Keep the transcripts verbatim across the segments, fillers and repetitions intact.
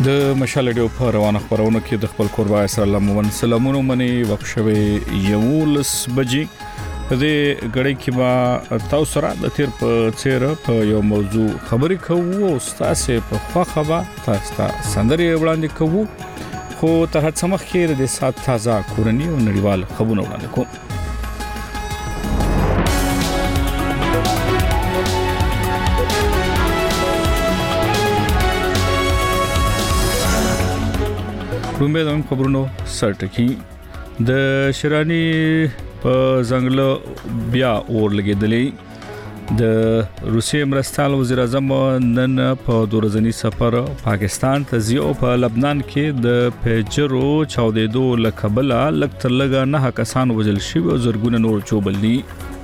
د مشال ډیو په روانه خبرونه کې د خپل قربا اسلام ومن سلامونو منی وقشوي یولس بجې په دې غړې کې با تاسو سره د تیر په چیرې په یو موضوع خبرې کوو او تاسو په خوا خبا تاسو سندري وړاندې کوو خو تر هڅه مخکې د سات تازه کورنی او نړیوال خبرونه وړاندې کوو. رومبه د خبرونو سرټکی د شرانی په ځنګل بیا اور لګیدلې د روسیې مرستال وزیر اعظم نن په دورزنی سفر پاکستان ته ځي او په لبنان کې د پیجرو چاودېدو لکبله لکتر لګا نه کسان وژل شوي او زرګونه نور چوبلي.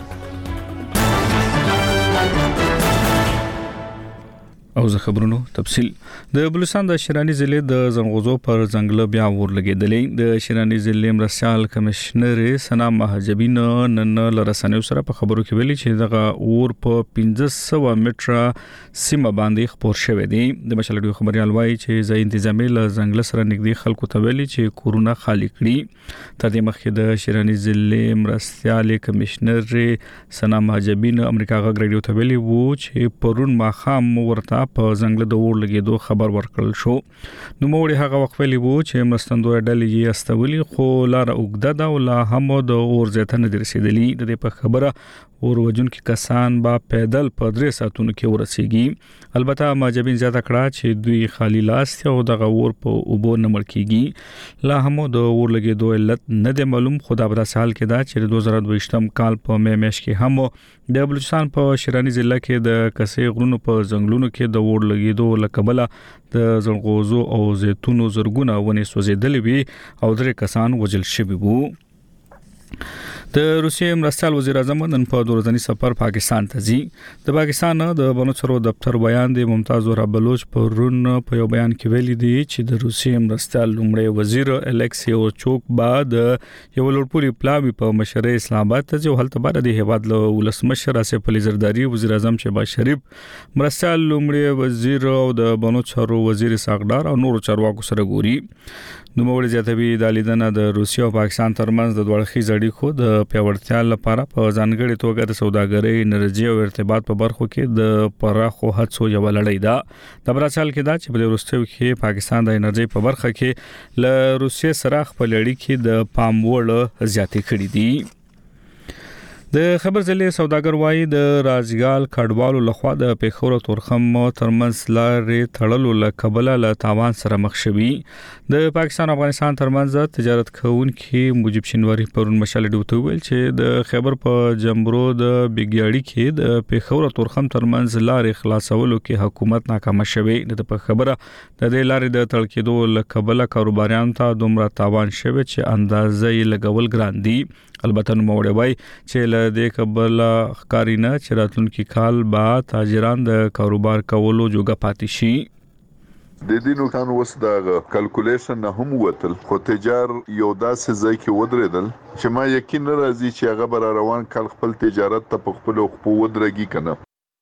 او زه خبرونو تفصيل د بلوچستان د شرانی ضلع د زنغوزو پر ځنګل بیا ور لګیدلې د شرانی ضلع مرستيال کمشنر سنا مهجبین نن لرسنیو سره په خبرو کې ویلي چې دغه اور په پنځه سوه متره سیمه باندې خپور شوی دی. د مشالډیو خبريال وایي چې ځای انتظامی له ځنګل سره نږدې خلکو ته ویلي چې کورونا خالی کړي. تر دې مخکې د شرانی ضلع مرستيال کمشنر سنا مهجبین امریکا غږ رادیو ته ویلي وو چې پرون ماخام ورته په ځنګل د اور لګیدو خبر ورکړل شو. نو موږ هغه وخت ویلي وو چې مرستندوی ډلې یې استولي خو لار اوګده دا ولا هم د اور زیاتنه درسیدلی. د دې په خبره اور وجون کې کسان با پیدل په درې ساتونو کې ورسیږي. البته ماجبین زیاته کړه چې دوی خالی لاس او د اور په اوبو نمړ کیږي. لا هم د اور لګیدو علت نه دی معلوم. خدا بر سال کې دا چې دوه زره دوه کال په مې مېش کې هم د بلوچستان په شرانی ضلع کې د کسې غرونو په ځنګلونو کې د اور لګیدو لکبله د زنغوزو او زيتونو زرګونه ونې سوځیدلې وي او درې کسان وژل شوي وو. د روسیې مرستيال وزیر اعظم نن په دورزنی سفر پاکستان ته ځي. د پاکستان د بنوچرو دفتر بیان دی ممتاز ورا بلوچ په رون په یو بیان کې ویلي دی چې د روسیې مرستيال لومړی وزیر الکسی اوچوک بعد یو لوړپوړي پلاوی په مشر اسلام آباد ته ځي. هلته بعد د هیواد له ولسمشر اسف علي زرداری وزیر اعظم شهباز شریف مرستيال لومړی وزیر او د بنوچرو وزیر ساغدار او نور چارواکو سره ګوري. نو موږ زیاتوي د لیدنه د روسیې او پاکستان ترمنځ د دوړخي اړیکو د پیاوړتیا لپاره په ځانګړي توګه د سوداګرۍ انرژي او ارتباط په برخو کې د پراخو هڅو یو لړۍ ده. د براشل کې دا چې په وروستیو کې پاکستان د انرژي په برخه کې له روسیې سره خپل اړیکې د پام وړ زیاتې کړې دي. د خبر ځلې سوداګر وایي د راځګال کډوالو لخوا د پیښور تورخم ترمنځ لارې تړلو لکبله له تاوان سره مخ شوي. د پاکستان او افغانستان ترمنځ تجارت کوونکي موجب شینواری پرون مشال ډیوته ویل چې د خیبر په جمبرو د بیګیاړي کې د پیښور تورخم ترمنځ لارې خلاصولو کې حکومت ناکام شوی. د په خبره د دې لارې د تړل کېدو لکبله کاروباریان ته دومره تاوان شوی چې اندازې یې لګول ګران دي. البته نو موړې وای چې له دې قبل ښکارینا چې راتلونکي کال با تاجران د کاروبار کولو جوګه پاتې شي. د دې نوکان وس د کلکولیشن نه هم وتل خو تجار یو داسې ځای کې ودرېدل چې ما یقین راځي چې هغه بر روان کال خپل تجارت ته په خپل خپل ودرېږي کنه.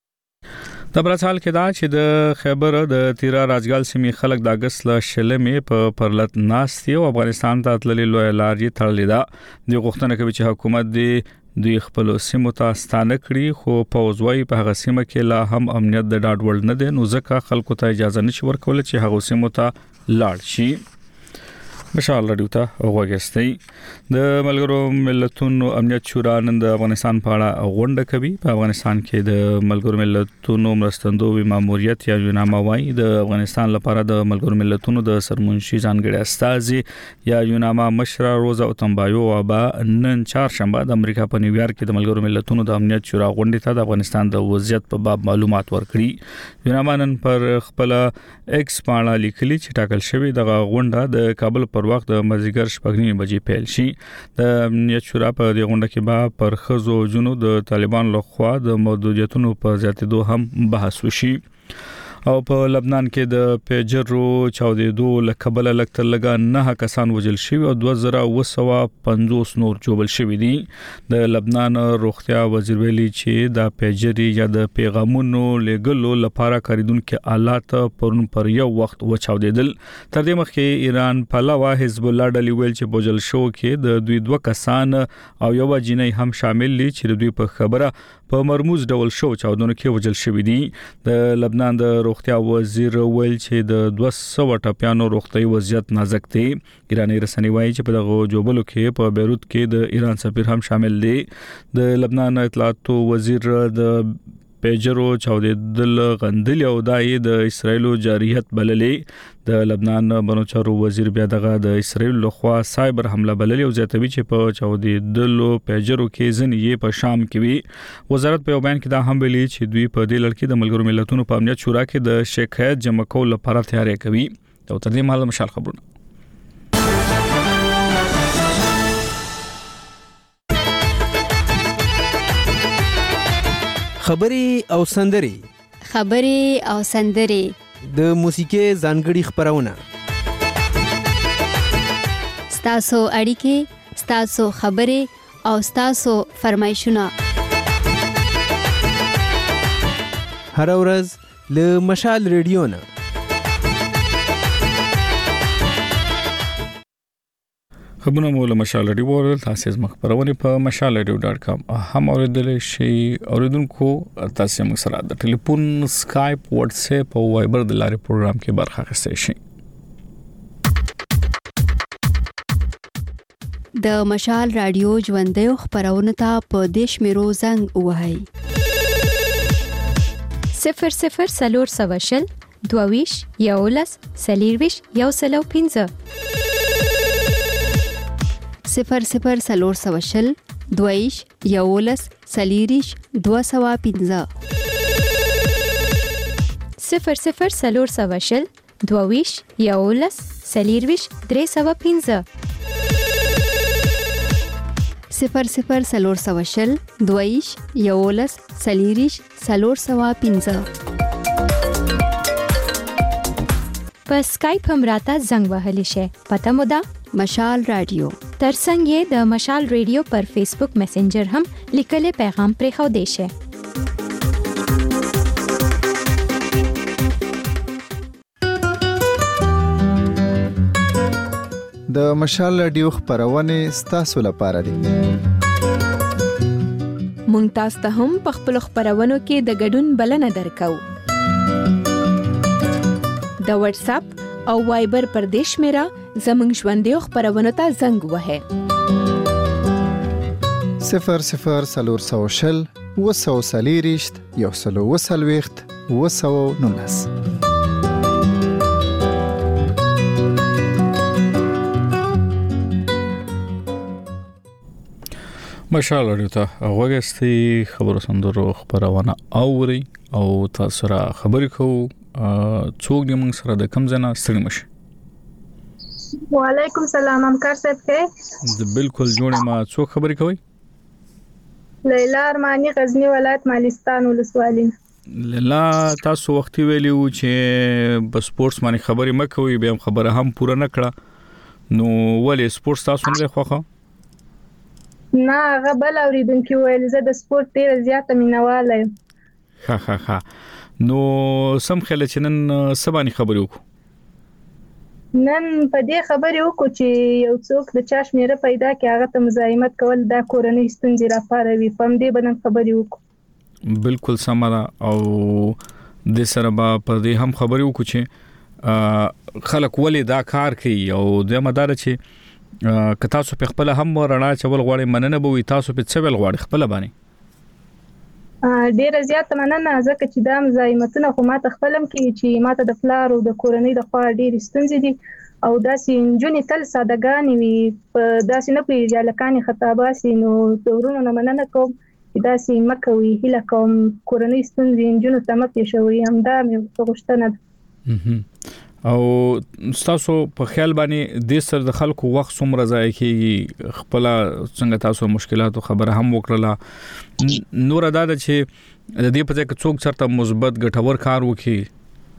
د براشال کې دا چې د خیبر د تیرا راځګال سیمې خلک د اگست ل شلمې په پرلط ناستي او افغانستان ته تللي لوی لارې تړلې ده. د غوښتنه کوي چې حکومت د دوی خپل سیمو ته ستانه کړي خو پوزوي په هغه سیمه کې لا هم امنیت د ډاډ وړ نه دی. نو ځکه خلکو ته اجازه نشي ورکول چې هغه سیمو ته لاړ شي. مشال رادیو ته وګورئ. د ملګرو ملتونو امنیت شورا نن د افغانستان په اړه غونډه کوي. په افغانستان کې د ملګرو ملتونو مرستندوی ماموریت یا یوناما وایي د افغانستان لپاره د ملګرو ملتونو د سرمنشي ځانګړي استازي یا یوناما مشره روزا اوتمبایو وبا نن چهارشنبه د امریکا په نیویارک کې د ملګرو ملتونو د امنیت شورا غونډې ته د افغانستان د وضعیت په باب معلومات ورکړي. یوناما نن پر خپل ایکس باندې لیکلي چې ټاکل شوی د غونډه د کابل پر وخت د مازیګر شپږ بجې پیل شي. د امنیت شورا په دې غونډه کې به پر خزو جنو د طالبان لخوا د محدودیتونو په زیاتېدو هم بحث وشي. او په لبنان کې د پیجرو چاودېدو لکبل لکتر لګا نه کسان وژل شوي او دوه زره وسوه پنځوس نور جوړل شوي دي. د لبنان روغتیا وزیر ویلي چې د پیجري یا د پیغامونو لګلو لپاره کاریدونکو آلات پرون پر یو وخت وچاودېدل. تر دې مخکې ایران پلاوا حزب الله ډلې ویل چې بوجل شو کې د دوی دوه کسان او یو جنۍ هم شامل دي چې د دوی په خبره په مرموز ډول شو چاودنو کې وژل شوی دي. د لبنان د روغتیا وزیر ویل چې د دوه سوه ټپیانو روغتي وضعیت نازک دی. ایراني رسنۍ وایي چې په دغه جوبلو کې په بیروت کې د ایران سفیر هم شامل دی. د لبنان اطلاعات وزیر د پیجرو چاودېدل غندل او دای د اسرایلو جارحیت بللې. د لبنان بنوچارو وزیر بیا دغه د اسرایل لخوا سایبر حمله بللې او زیاتوي چې په چاودېدل پیجرو کې ځنې په شام کې وی. وزارت په بیان کې دا هم ویلي چې دوی په دې لړ کې د ملګرو ملتونو په امنیت شورا کې د شکایت جمع کولو لپاره تیاری کوي. او تر دې مهاله مشال خبرونه خبري او سندري خبري او سندري د موسیقي ځانګړي خبرونه ستاسو اړیکې ستاسو خبري او ستاسو فرمایشونه هر ورځ له مشال ریډیو نه خبرونه مو له مشال ریډیو ورل تاسو زما خبرونه په مشال ریډیو ډاټ کام هم اوریدل شي. اوریدونکو تاسو موږ سره د ټلیفون سکایپ واتس اپ او وایبر د لارې پروګرام کې برخه اخیستئ شئ. د مشال رادیو ژوندۍ خبرونه ته په دیش میرو زنګ وهاي صفر صفر سلور سواشل دوویش یولس سلیرویش یو سلو پینځه صفر صفر سلور سواشل دویش یولس سلیریش دو سوا پینځه صفر صفر سلور سواشل دوویش یولس سلیرویش درې سوا پینځه صفر صفر سلور سواشل دویش یولس سلیریش سلور سوا پینځه په سکایپ هم راته زنګ وهلی شي. پته مو ده مشال رادیو ترڅنګ یې د مشال ریډیو پر فیسبوک میسنجر هم لیکلي پیغام پرې خو دی شي. د مشال رادیو خبرونه ستاسو لپاره دي. مونږ تاسو ته هم په خپل خبرونو کې د ګډون بلنه درکو. د واتس اپ او وایبر پر دیش میرا زمنګ ژوندۍ خبرونه ته زنګ وهه صفر صفر سلور سوشل وسو سلیریشت یو سلو وسلويخت وسو نونس. مشال اړیو ته وګستي خبرو سندرو خبرونه اوري او تاسو را خبرې کوو څوک دې موږ سره د کم ځنا ستړي مشه. وعلیکم سلام همکار صاحب ته بالکل جوړه ما څوک خبرې کوي؟ لیلا ارمانی غزنی ولایت مالستان ولسوالۍ. لیلا تاسو وخت ویلو چې په سپورتس باندې خبرې مکوي به هم خبره هم پوره نکړه نو ولې سپورتس تاسو نه خوخه؟ نه هغه بل اوریدونکو ویل زه د سپورت ډیر زیاته مینواله یم. ها ها ها نو سم خل چې نن سبانه خبرې وکړو. نن په دې خبرې وکړو چې یو څوک د چا شمیره پیدا کړي هغه ته مزاحمت کول دا کورنۍ ستونزې راپاروي. په دې باندې خبرې وکړو. بالکل سمره او د سره با په دې هم خبرې وکړو چې خلک ولې دا کار کوي او د مدار چې که تاسو په خپل هم رڼا چول غواړي مننه به وي تاسو په څه ول غواړي خپل باندې ډیر زیات مننه ځکه چې دا مزاحمتونه خو ماته خپلم کې چې ماته د فلار او د کورنۍ د خوا ډیر ستونزې دي او داسې انجونې تل سادهګانې وي په داسې نه پیږي لکانې خطاباسي نو تورونو نه مننه کوم چې داسې مکوي هله کوم کورنۍ ستونزې انجونو ته مې شوي هم دا مې غوښتنه ده. او تاسو په خیال باندې د سر د خلکو وخت څومره ځای کیږي خپل څنګه تاسو مشکلاتو خبره هم وکړه نور ادا ده چې د دې په ځای کې څوک چرته مثبت ګټور کار وکړي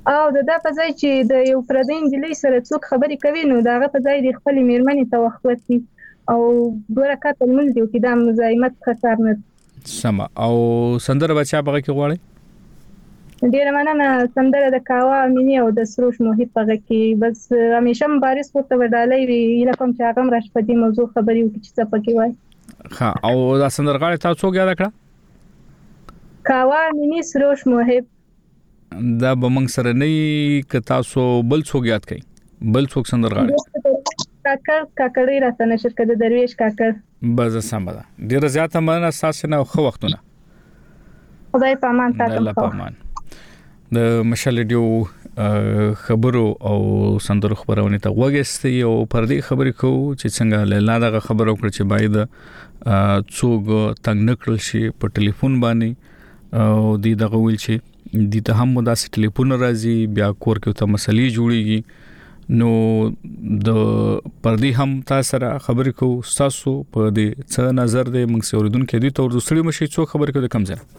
او د دا په ځای چې د یو پردي انجلۍ سره څوک خبرې کوي نو دا غو په ځای د خپل میرمنې ته وخت ورکړي او دوه رکعات لمونځ دی چې دا مزاحمت ښکار نه سم او سندره بچا بغه کې غواړي ډیر مننه سندره د کاوا مینی او د سروش محیط بغه کې بس همیشه مبارز پورته ودالې وی لکه چې هغه راش په دې موضوع خبرې وکړي چې څه پکې وای ها او دا سندرغاړي تاسو څو یاد کړه کاوا مینی سروش محیط دا به موږ سره نه ک تاسو بل څوک یاد کړئ بل څوک سندرغاړي کاکړ کاکړی راته نشر کړه درویش کاکړ بز سم ده ډیر زیاته مننه تاسو نه خو وختونه خدای په امان تاسو الله په امان د مشال ډیو خبرو او سندرو خبرونه ته وګستي او پر دې خبرې کو چې څنګه لاله دغه خبرو کړ چې باید څوک تنگ نکړل شي په ټلیفون باندې او دې دغه ویل شي د ته هم داسې ټلیفون راځي بیا کور کې ته مسلې جوړيږي نو د پردي هم تاسو سره خبرې کو تاسو په دې څه نظر دې موږ سوریدون کې دي تور دوسري مشي څو خبرې کو د کم ځای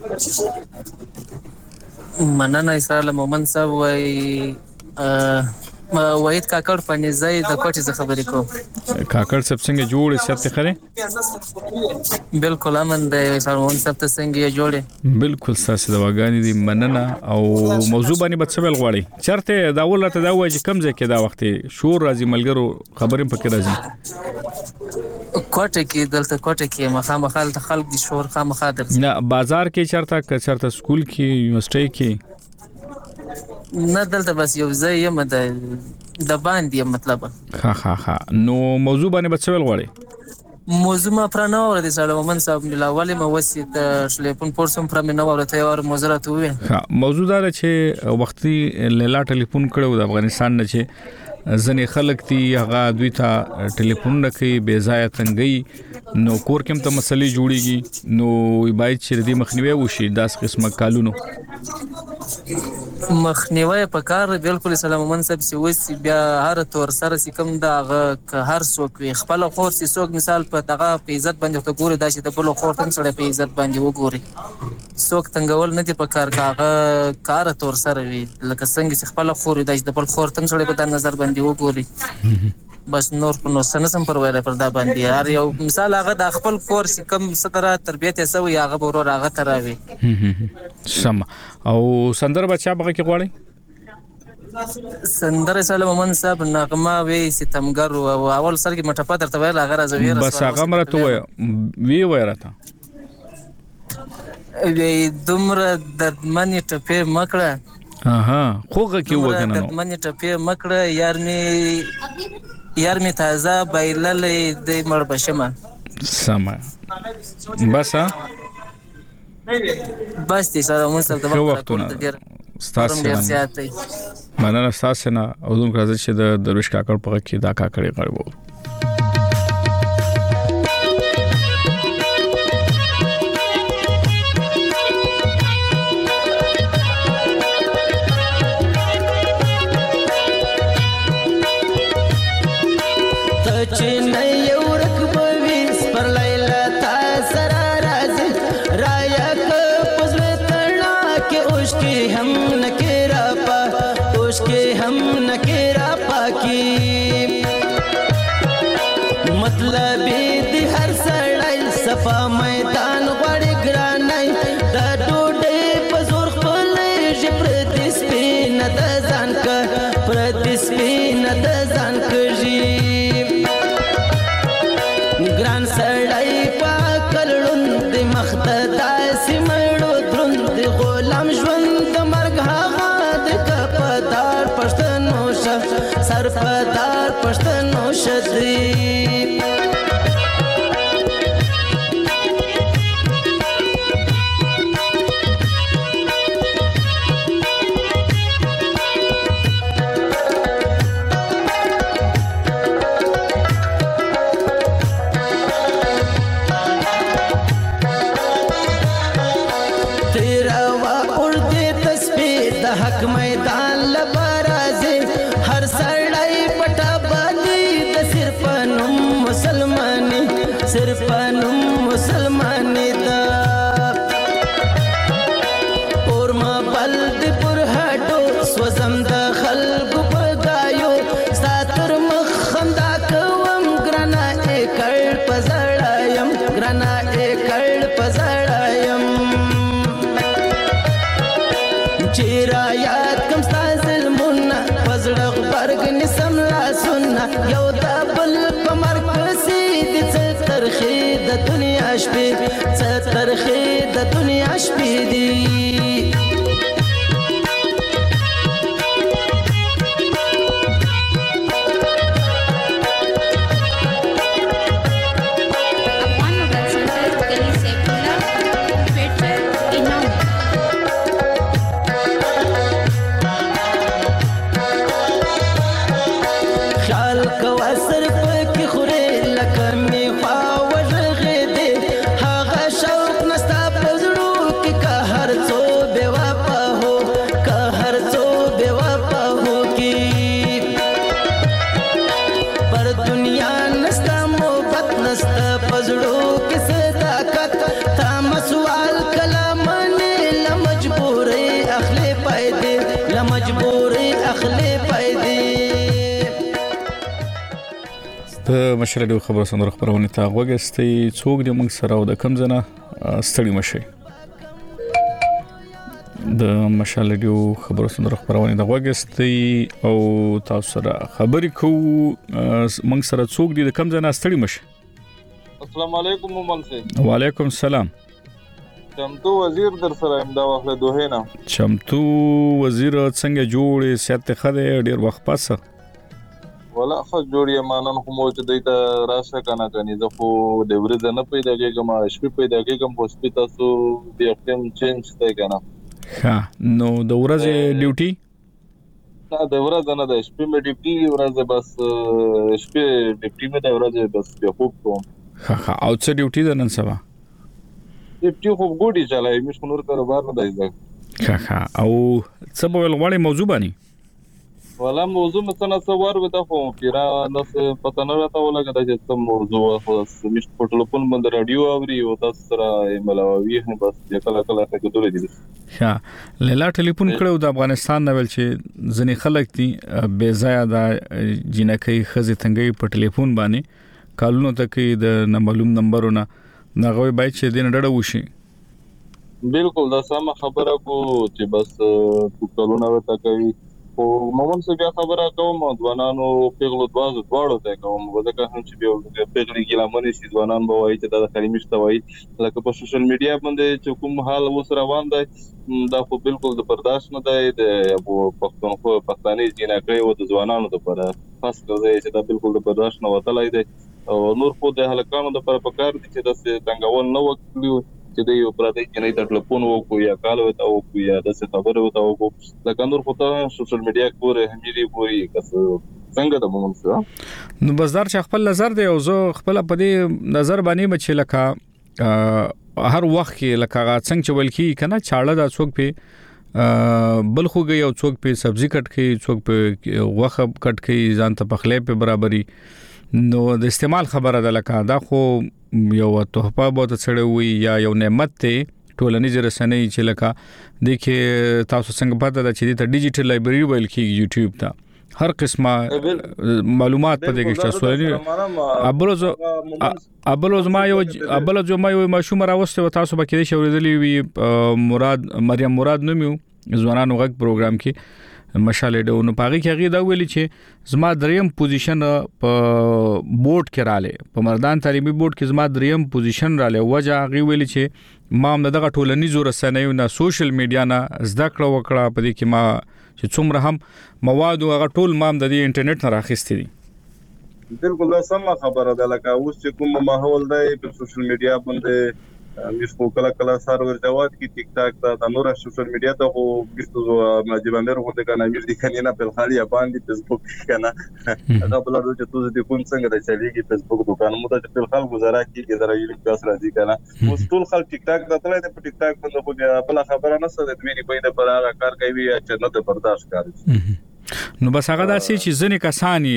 مننه اسرائیل مومن صاحب وای وحید کاکړ پنځای د کوټې ز خبرې کوم کاکړ سب څنګه جوړ سیاست خره بالکل امن د سرمون سب ته څنګه جوړه بالکل ساسه د واغانی دي مننه او موضوع باندې بتسبل غواړي چرته دا ولته دا وایي کم ځای کې دا وخت شور راځي ملګرو خبرې پکې راځي کوټه کې دلته کوټه کې مخامخ د خلک دي شور خامخا درځي نه بازار کې چرته چرته سکول کې یونیورسيټي کې نه دلته بس یو ځای یم د د باندې مطلب ها ها ها نو موضوع باندې بچول غواړي موضوع ما پر نه ورته سلام صاحب له اولې مو وسیت ټلیفون پورسم پر نه ورته یو موضوع وي ها موضوع دا چې وختي لیلا ټلیفون کړو د افغانستان نه چې ځنې خلک دي هغه دوی ته ټلیفون نه کوي بے ځای تنګي نو کور کوم ته مسلې جوړيږي نو باید چې دې مخنیوي وشي داس قسمه کالونو مخنیوي په کار بالکل سلام منصب سی وسی بیا هر تور سره سکم دا هر څوک وي خپل خور سي څوک مثال په دغه په عزت باندې ته ګوري دا چې د بل خور تم سره په عزت باندې وګوري څوک څنګهول نه دي په کار کاغه کار تور سره وي لکه څنګه خپل خور دا چې د بل خور تم سره په نظر باندې وګوري بس نور په نو سنسم پر وایره پر دا باندې هر یو مثال هغه د خپل کور سي کم ستره تربيت یې سوی هغه ورور هغه تراوي سم او سندر بچا بغه کې غواړي سندر سلام من صاحب نغمه وی ستمګر او اول سر کې مټه پاتر ته ویل هغه راځي بس هغه مرته وی وی ویراته وی دومره دردمنې ټپه مکړه اها خوغه کې وګنه دردمنې ټپه مکړه یار می یار می تازه بایللې د مړ بشمه سما بس بس دې سره مون سره د وختونه ستاسو مننه تاسو نه او دوم راځي چې د درویش کاکړ په کې دا کاکړې غړبو میدان غړي ګرانای د ډوډۍ په زور خپل جبر د سپین د ځان ک پر د سپین د ځان کږي ګران سړی پاکلون د مخد داسې مړو دروند غلام ژوند د مرګ هغه د کپدار پښتنو ش سرپدار پښتنو شدري میدان لبرازي هر سړی پټه باندې د صرف نوم مسلماني صرف نوم مسلماني دا اور ما بلد پر هټو سوزم شپې څه ترخې د دنیا شپې دي د مشر رادیو خبرو سندره خبرونه ته وګستې څوک د موږ سره او د کم زنه ستړي مشي د مشر رادیو خبرو سندره خبرونه ته وګستې او تاسو سره خبرې کوو موږ سره څوک د کم زنه ستړي مشي. السلام علیکم مومن سي. وعلیکم السلام. چمتو وزیر در سره امدا واخله دوه نه. چمتو وزیر څنګه جوړ سیاست خده ډیر وخت پاسه ولا خو جوړی مانن خو مو چې دایته راشه کنه کني زه خو د ورځ نه پیدا کېږم شپې پیدا کېږم په سپیتا سو د اختم چینج ته کنه ها نو د ورځ ډیوټي دا د ورځ نه د شپې مې ډیوټي ورځ بس شپې ډیوټي مې د ورځ بس په خوب کوم ها ها او څه ډیوټي ده نن سبا ډیوټي خو ګوډي چلای مې شنور کاروبار نه دی ها ها او څه په لوړې موضوع باندې ولا موضوع مثلا څوار وته خو پیرا نس پته نه راته ولګا چې څه موضوع خو سمش په ټلیفون باندې رادیو اوري او تاسو سره ملاوي هم بس کله کله څه کېدل دي ها لاله ټلیفون کړو د افغانستان نه ول چې ځنې خلک دي بے ځای دا جنکې خزه تنګي په ټلیفون باندې کالونو تکي د معلوم نمبرونه نغوي بای چې دین ډډه وشي بالکل دا سم خبره کو چې بس په کالونو تکي او مومن څه بیا خبره کوم ځوانانو پیغلو دواز دواړو ته کوم وځکه هم چې بیا پیغلي ګلامني شي ځوانان به وایي چې دا خلیمشت وایي لکه په سوشل میډیا باندې چې کوم حال وس روان دی دا خو بالکل د برداشت نه دی د پښتونخوا پښتاني جنکۍ او د ځوانانو لپاره خاص کړی چې دا بالکل د برداشت نه وتلای دی او نور خو د هلکانو لپاره پکار دي چې د څنګهول نه وکړي چې د یو پردي جنۍ د ټلیفون وکړو یا کال وته وکړو یا د څه خبره وته وکړو لکه نور خو ته سوشل میډیا کوره همېری کوي کس څنګه د مومن سره نو بازار چې خپل نظر دی او زه خپل په دې نظر باندې مچ لکه هر وخت کې لکه څنګه چې ولکی کنه چاړه د څوک په بل خوږي او څوک په سبزی کټ کې څوک په غوخه کټ کې ځان ته پخلې په برابرۍ نو د استعمال خبره ده لکه دا خو یو تحفه بہت څړې وي یا یو نعمت ته ټولنیز رسنۍ چې لکه د کې تاسو څنګه پته ده چې د ډیجیټل لایبرری ویل کې یوټیوب ته هر قسمه معلومات پدې کې تاسو ابلوز ابلوز ما یو ابلوز ما یو ماشوم راوسته تاسو به کې شوړېدلی وي مراد مریم مراد نومیو ځوانانو غږ پروګرام کې مشاله د نو پاغي کې غي دا ویلي چې زما دریم پوزیشن په بورډ کې رااله په مردان تعلیمي بورډ کې زما دریم پوزیشن رااله وجه غي ویلي چې ما هم دغه ټولنیزو رسنیو نه سوشل میډیا نه زده کړه وکړه په دې کې ما چې څومره هم مواد او هغه ټول ما هم د انټرنیټ نه راخستې دي بالکل دا سم خبره ده لکه اوس چې کوم ماحول دی په سوشل میډیا باندې مې خو کله کله سرور جواد کی ټیک ټاک ته د نور سوشل میډیا ته خو بیسو ماجباندر غوته کنه مې د کنه په خالي باندې فیسبوک کنه هغه بل ورو چې تاسو د کوم څنګه د چلیږي فیسبوک دکان مو ته په خلکو گزاره کیږي زره یو کس راځي کنه اوس ټول خلک ټیک ټاک ته تللی په ټیک ټاک باندې خو بل خبره نه څه د دوی په دې پر هغه کار کوي چې نه ته برداشت کوي نو بس هغه داسې چې ځنې کسانی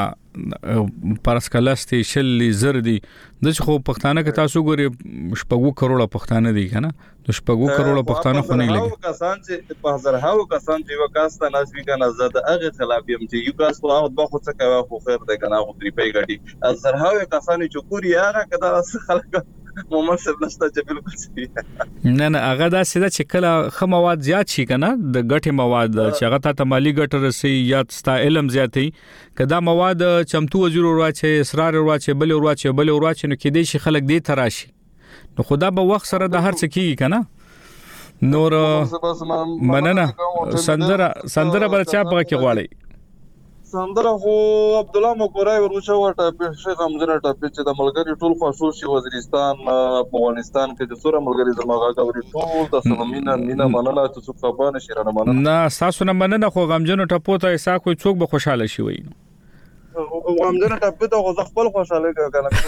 لکه پرسکلستي شلې زردي د خو پښتانه کې تاسو ګوري شپږو کروڑه پښتانه دي کنه د شپږو کروڑه پښتانه خو نه لګي کسان چې په هزار هاو کسان چې وکاسته ناسوي کنه زده هغه خلاف يم چې یو کس خو هغه خو څه کوي خو خیر ده کنه خو تری پی غټي هزار هاو کسان چې ګوري هغه کدا خلک مومن سره نشته چې بالکل صحیح نه نه هغه دا سیده چې کله خه مواد زیات شي کنه د غټي مواد چې هغه ته مالی ګټه رسي یا ستا علم زیاتې کدا مواد چمتو وزیر ورواچي اصرار ورواچي بل ورواچي بل ورواچي نو کې دې شي خلک دې تراشي نو خدا به وخت سره د هر څه کیږي کنه نور مننه سندره سندره بل چا به کې غواړي سندره خو عبد الله مقبرای ورچا وټه شیخ حمزه ټاپی چې د ملګری ټول خاصو شي وزیرستان افغانستان کې د سوره ملګری زماغه غوري ټول د سلامینه مینا مننه ته صفانه شیرانه مننه نه تاسو نه مننه خو غمجن ټپو ته ایسا کوئی څوک به خوشاله شي وي غمجن ټپو ته غو خپل خوشاله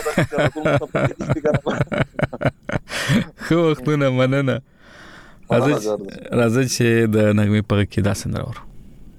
کنه خو وختونه مننه راځي چې د نغمه په کې دا سندره ور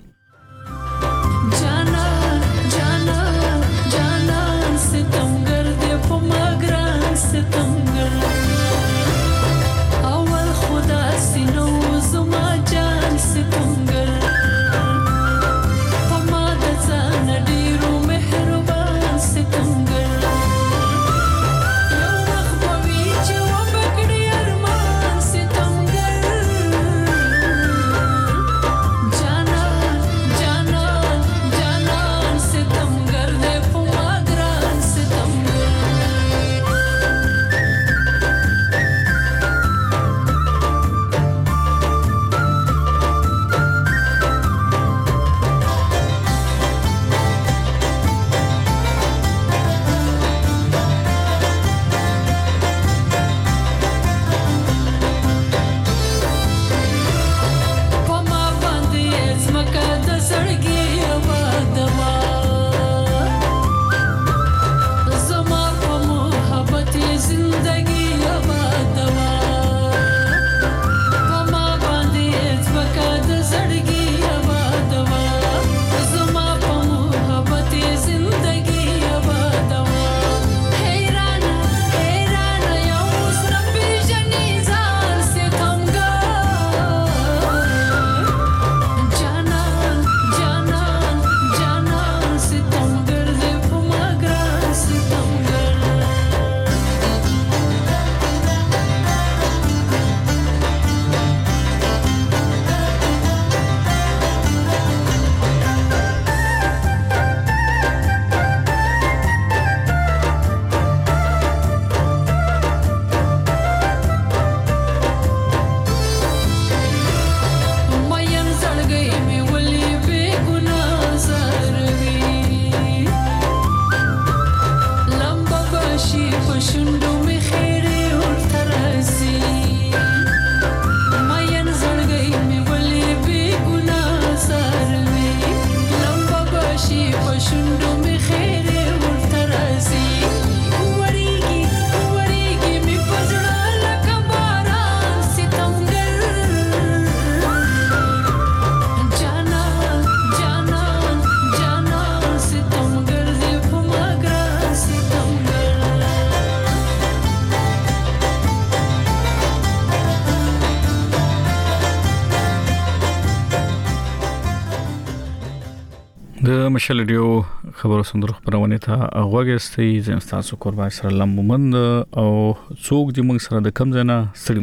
د مشل ریو خبرو سندرو خبرونه ته غوږستي زم تاسو قربان سره لمومند او څوک د موږ سره د کم ځنه ستړي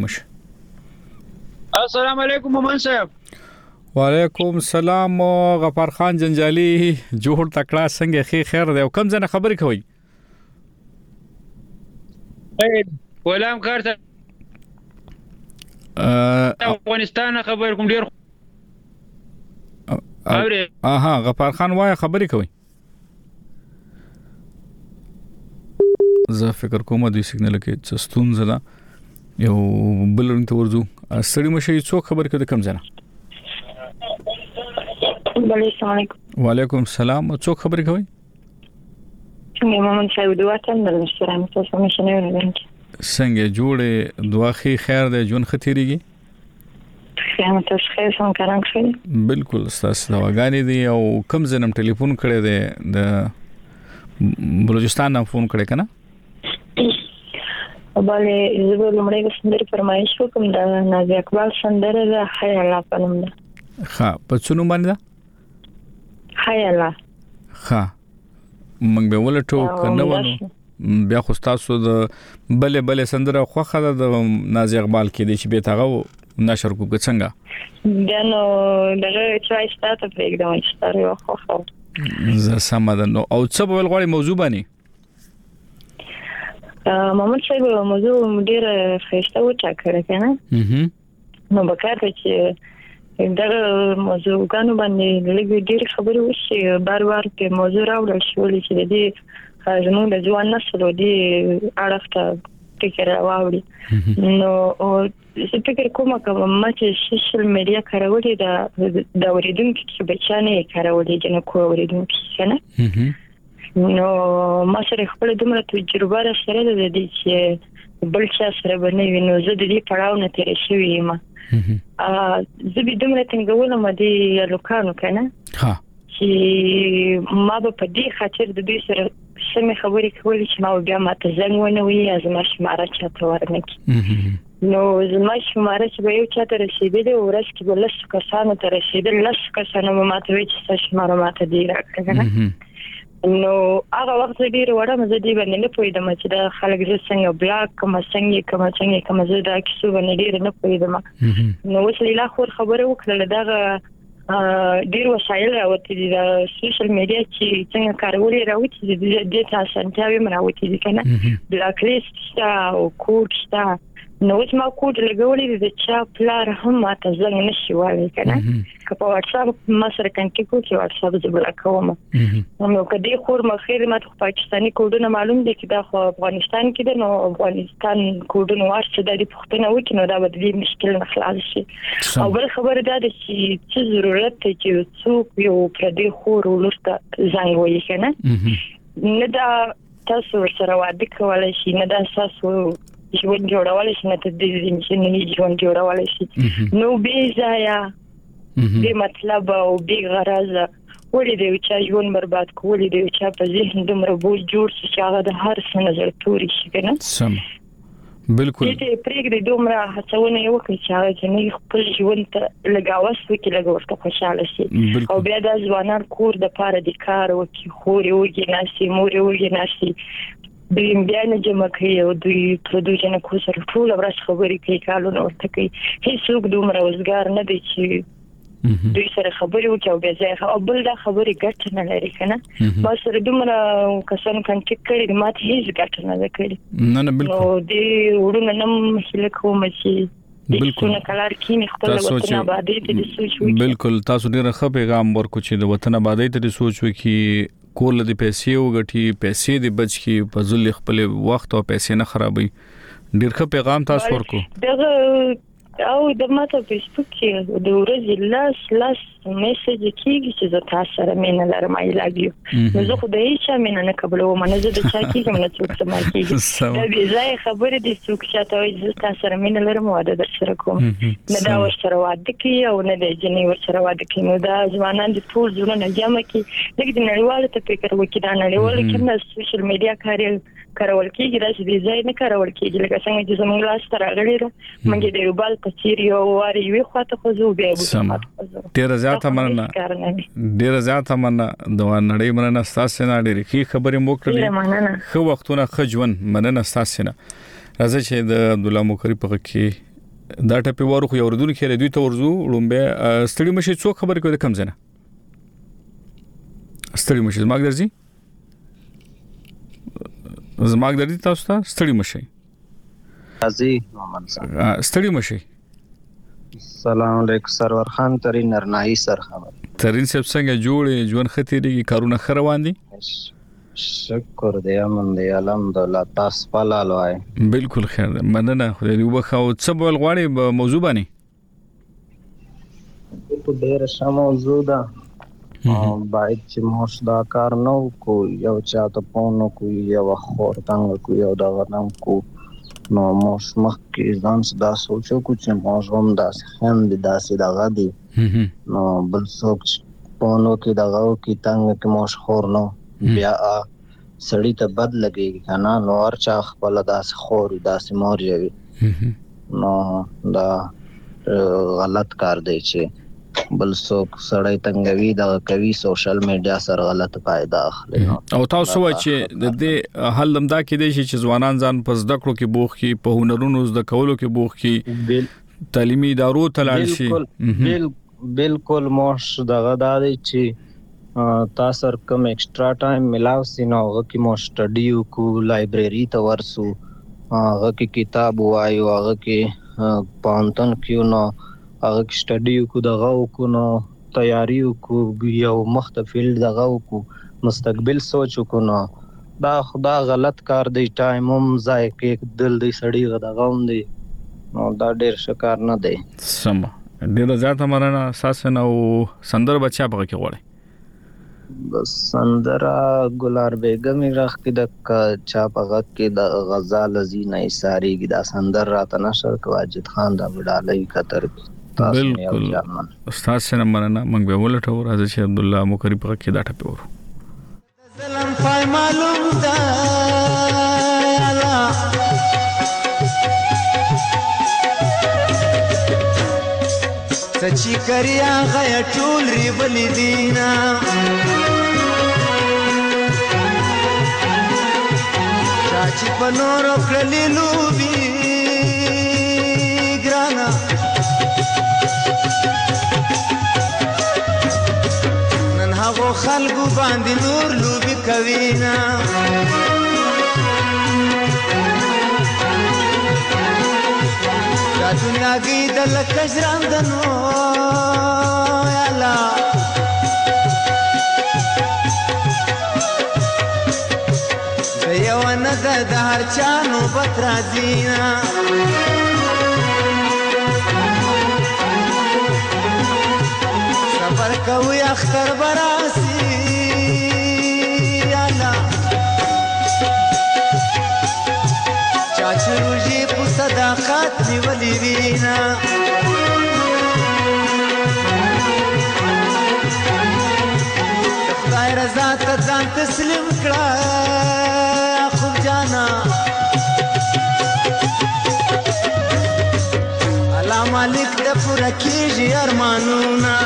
مشه السلام علیکم مومن صاحب وعلیکم السلام غفار خان جنجالي جوړ تکړه څنګه خې خیر دی او کم ځنه خبرې کوي ولام کارته افغانستان خبر کوم ډیر اها غفار خان وای خبرې کوي زه فکر کوم د سیګنل کې څستون زدا یو بلرنګ ته ورځو سړی مشه څو خبر کړه کم ځنه وعلیکم السلام څو خبرې کوي مومن صاحب دوه تل درسره مې تاسو مې شنه ورنګ څنګه جوړه دعا خې خیر ده جون ختيريږي څنګه تاسو خیر سم کاران شئ بالکل تاسو دواګانی دي او کم زنم ټلیفون کړی دی د بلوچستان نه فون کړی کنه بله زه لمړی د سندرې فرمایش وکم د نازي اقبال سندره ده حي الله پنوم ده ها په څونو باندې ده حي الله ها موږ به ولټو کنه ونه بیا خو تاسو د بلې بلې سندره خوخه د نازي اقبال کې دي چې به تاغه نشر کو څنګه دنو دغه چای ستاسو پرېږدم چې تاسو خوخه ز سم ده نو او څه بل غوړي موضوع باندې محمد صاحب موضوع ډیر خسته و چا کړه کنه نو بکار چې دا موضوع غانو باندې لږ ډیر خبرې وشي بار بار په موضوع راوړل شو چې دې زموږ د ځوان نسل دی اړخته فکر راوړي نو زه فکر کوم چې ما چې سوشل میډیا کارولې دا د اوریدونکو کې بچانه کارولې جن کو اوریدونکو کنه نو ما سره خپل دومره تجربه را سره د دې چې بل چا سره باندې نو زه د دې پړاو نه تیر شوی یم ا زه به دومره څنګه ولم دې لوکانو کنه ها چې ما په دې خاطر د دې سره سمې خبرې کولې چې ما بیا ماته زنګ ونه وي از ما شماره چاته ورنکې نو زما شماره چې به یو چاته رسیدلې ورځ کې بل څه کسانو ته رسیدل لس کسانو ماته وی چې شماره ماته دی راکړه نو هغه وخت ډیر وړه مزه دی باندې نه پوهیدم چې دا خلک زه څنګه بلاک کوم څنګه کوم څنګه کوم زه دا کیسه باندې ډیر نه پوهیدم نو اوس لیلا خور خبره وکړه دا ډیر وسایل راوتی دي د سوشل میډیا چې څنګه کارولې راوتی دي د دې تاسو انټاوي مراوتی دي کنه بلاک لیست او کوډ شتا نو اوس ما کوډ لګولې د چا پلار هم ماته زنګ نشي وایي کنه که په واتس اپ ما سره کنټیکټ کوي واتس اپ زه بل کوم نو کدی خور مخیر ماته پاکستاني کوډونه معلوم دي چې دا خو افغانستان کې ده نو افغانستان کوډونه ورڅ د دې پښتنه وکړي نو دا به د مشکل نه خلاص شي او بل خبره ده چې څه ضرورت دی چې څوک یو پردي خور ولرته زنګ وایي کنه نه دا تاسو سره واده کولای شي نه دا تاسو ژوند جوړول شي نه ته د دې ژوند جوړول شي نو به ځایا به مطلب او به غرض ولې د چا ژوند برباد کول دي چې په ذهن دومره بوج جوړ شي چې هغه د هر څه نظر توري شي کنه سم بالکل دې پرېګ د دومره هڅونه یو کوي چې هغه چې خپل ژوند ته لګاوس وکړي لګورته خوشاله شي او بیا د ځوانان کور د پاره د کار وکړي خوري وګي ناسي موري وګي ناسي دوی بیا نه جمع کوي او دوی په دوی جن کو سره ټول ورځ خبرې کوي کالونه ورته کوي هیڅوک دومره وزګار نه دی چې دوی سره خبرې وکړي او بیا ځای او بل دا خبرې ګټه نه لري کنه ما سره دومره کسان کنټیکټ کړي ماته هیڅ ګټه نه کړي نه نه بالکل نو دې ورونه نم هله کوم چې بالکل کلار کینی خپل وطن آبادی ته سوچ وکړي بالکل تاسو ډیره ښه پیغام ورکو چې د وطن آبادی ته سوچ وکړي کول د پیسې وګټي پیسې د بچ کی په ځل خپل وخت او پیسې نه خرابوي ډیر ښه پیغام تاسو ورکو دغه او د ماته فیسبوک کې د ورځې لاس لاس میسج کیږي چې زه تاسو سره مینه لرم ای لاګ یو نو زه خو د هیڅ مینه نه قبلوم نه زه د چا کېږم نه څوک سم کېږي دا به ځای خبره دي څوک چې تاسو زه تاسو سره مینه لرم واده در سره کوم نه دا ور سره واده کوي او نه د جنې ور سره واده کوي نو دا ځوانان د ټول ژوند نه جمع کوي لکه د نړیوالو ته فکر وکړي دا نړیوال کې نه سوشل میډیا کاري کارول کېږي دا چې د ځای نه کارول کېږي لکه څنګه چې زموږ لاس تر غړي را مونږ د یو بل کثیر یو واري وی خواته خو زو بیا وو ډیر زیاته مننه ډیر زیاته مننه د نړۍ مننه تاسو نه ډیر کی خبرې مو کړې خو وختونه خجون مننه تاسو نه راځي چې د عبد الله مکری په کې دا ټپی ورو خو اوردون کې دوی ته ورزو لومبه ستړي مشه څو خبرې کوي کم زنه ستړي مشه زماګ درځي زماګ درځي تاسو ته ستړي مشه ازي محمد صاحب ستړي مشه السلام علیکم سرور خان ترين نرنائی سر خبر ترين صاحب څنګه جوړ ژوند خطرېږي کارونه خروان دي شکر دی امن دی الحمدلله تاسو په لاله وای بالکل خیر ده مننه خدای دې وبخاو څه بول غواړي موضوع باندې په ډېر ښه موضوع ده باید چې موږ دا کار نو کو یو چاته پونو کو یو خور څنګه کو یو دا ورنم کو نو موږ مخکې ځان دا سوچو کو چې موږ هم داسې هم داسې دغه دي نو بل څوک پونو کې دغه کې څنګه کې موږ خور نو بیا سړی ته بد لګي کنه نو ورچا خپل داسې خور داسې مور یوي نو دا غلط کار دی چې بل څوک سړی تنګوي دا کوي سوشل میډیا سره غلط فائدہ اخلي او تاسو وایي چې د دې حل لمدا کې دی چې ځوانان ځان په زده کړو کې بوخ کې په هنرونو زده کولو کې بوخ کې تعلیمي ادارو ته لاړ شي بالکل بالکل موږ دغه دا دی چې تاسو کوم ایکسترا ټایم ملاو سي نو هغه کې مو سټډي کو لایبرری ته ورسو هغه کې کتاب وایو هغه کې پانتن کیو نو هغه کې سټډي کو دغه کو نو تیاری کو یو مختفل دغه کو مستقبل سوچ کو نو دا خدا غلط کار دی ټایم هم ځای کې دل دی سړی غدغه هم دی نو دا ډیر شکار نه دی سم ډیر زیاته مرنه اساس نه او سندر بچا په کې وړي بس سندرا ګلار بیگم راخ کې د چا په کې د غزال زینه ساری کې دا سندر راته نشر کو واجد خان دا وډالای کتر بالکل استاد سره مننه موږ به ولټو راځي چې عبد الله مکری په کې دا ټپه ورو زلم پای معلوم دا الله سچي کریا غیا ټول ری بل دینا چاچی پنور کړلی لوبي ګرانا هغه خلکو باندې نور لوبي کوینا دا دنیا کې د لکشران دنو یا الله د یو نه د هر چانو پترازینا کوي اختر براسي انا چاچو روجي په صداقت نیولې وینا خدای رضا ته ځان تسلیم کړه خو جانا الله مالک د پوره کیږي ارمانونه